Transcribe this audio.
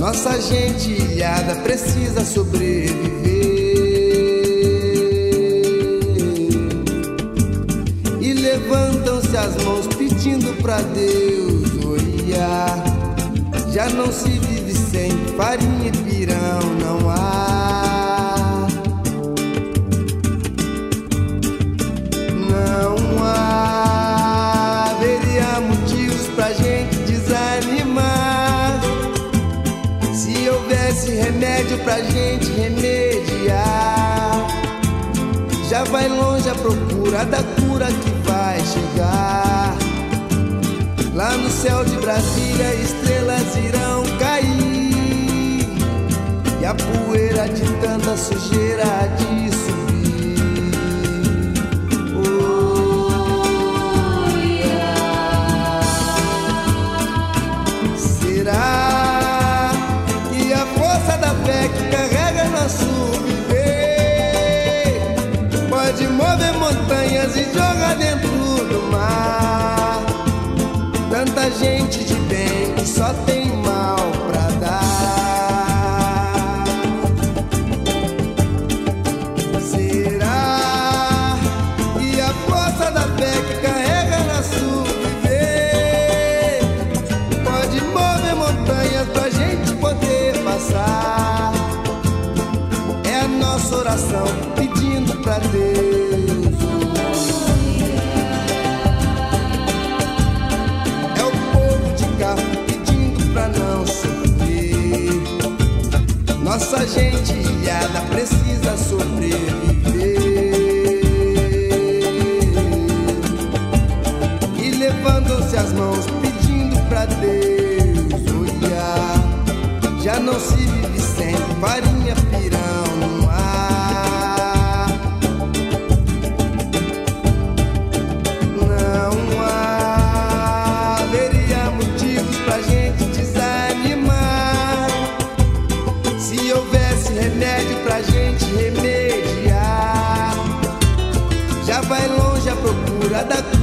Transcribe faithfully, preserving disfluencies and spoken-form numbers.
Nossa gente ilhada precisa sobreviver. E levantam-se as mãos pedindo pra Deus olhar. Já não se vive sem farinha e pirão, não há. Não há, haveria motivos pra gente desanimar. Se houvesse remédio pra gente remediar. Já vai longe a procura da cura que vai chegar. Lá no céu de Brasília estrelas irão cair, e a poeira de tanta sujeira há de subir. Oh, yeah. Será que a força da fé que carrega nosso viver pode mover montanhas e jogar dentro do mar? Tanta gente de bem que só tem mal pra dar. Será que a força da fé que carrega nosso viver pode mover montanhas pra gente poder passar? É a nossa oração pedindo pra Deus. Nossa gente ilhada precisa sobreviver. E levantam-se as mãos pedindo pra Deus olhar. Já não se vive sem farinha, pirão, não há. Não há, haveria motivos pra gente desanimar. Se houvesse remédio pra gente remediar. Já vai longe a procura da